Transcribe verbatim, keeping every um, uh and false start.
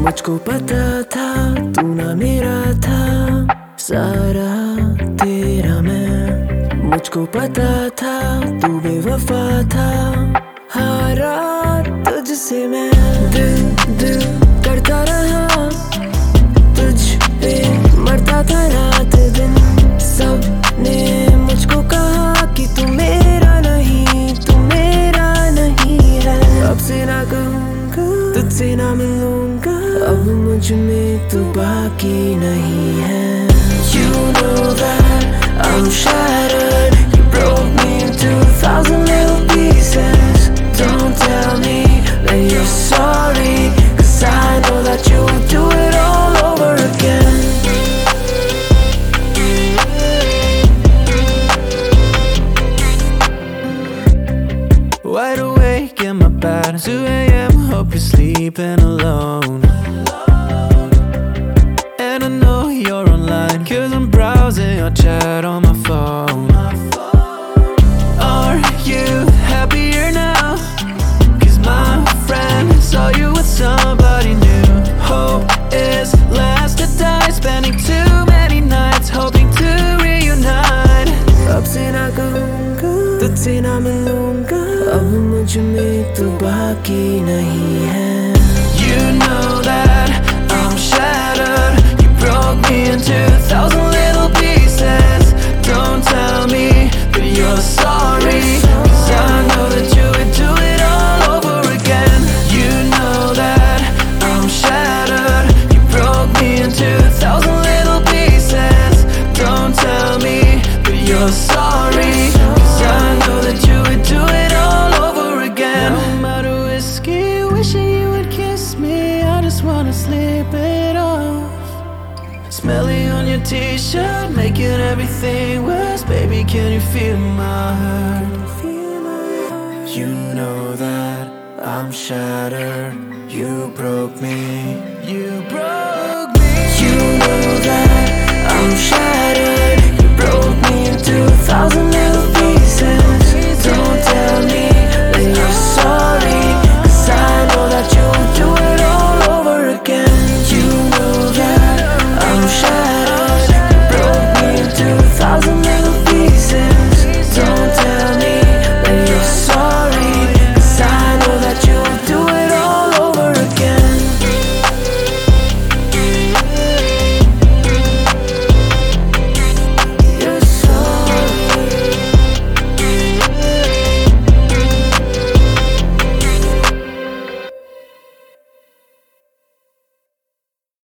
मुझको पता था तू ना मेरा था, सारा तेरा मैं। मुझको पता था तू बेवफा था, हारा तुझसे मैं। दिल दिल करता रहा तुझ पे, मरता था रात दिन। सबने मुझको कहा कि तू मेरा नहीं, तू मेरा नहीं है। अब से ना कहूँगा, तुझसे ना मिलूंगा, अब मुझ में तू बाकी नहीं है। You know that I'm shattered, you broke me into a thousand little pieces. Don't tell me that you're sorry, cause I know that you would do it all over again. Wide awake in my bed, two A M, hope you're sleeping alone. And I know you're online, cause I'm browsing your chat on my phone. Are you happier now? Cause my friend saw you with somebody new. Hope is last to die, spending too many nights hoping to reunite. अब से ना कहूँगा, तुझसे ना मिलूंगा, अब मुझ में तू बाकी नहीं है। You know that I'm shattered, you broke me into a thousand little pieces. Don't tell me that you're sorry, cause I know that you would do it all over again. You know that I'm shattered, you broke me into a thousand little pieces. Don't tell me that you're sorry, cause I know that you would do it all over again. No matter whiskey, wishing you would kiss me, I just wanna sleep it off. Smelling on your t-shirt, making everything worse. Baby, can you feel my hurt? You know that I'm shattered, you broke me, you broke me. You know that I'm shattered, you broke me into a thousand